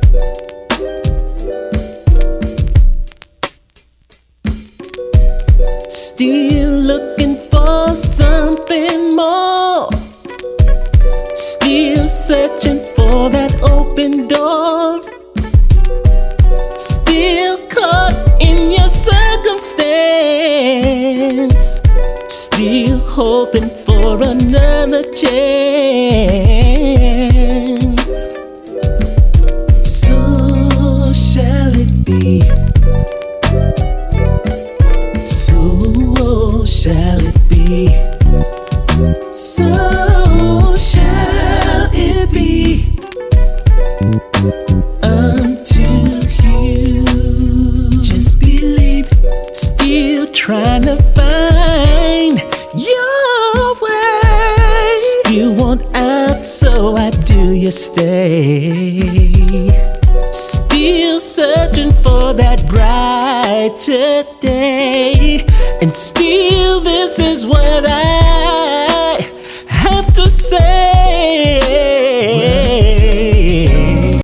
Still looking for something more. Still searching for that open door. Still caught in your circumstance. Still hoping for another chance. So shall it be? So shall it be? So shall it be until you just believe. Still trying to find your way. Still want out, so why do you stay? Still searching for that brighter day. And still this is what I have to say.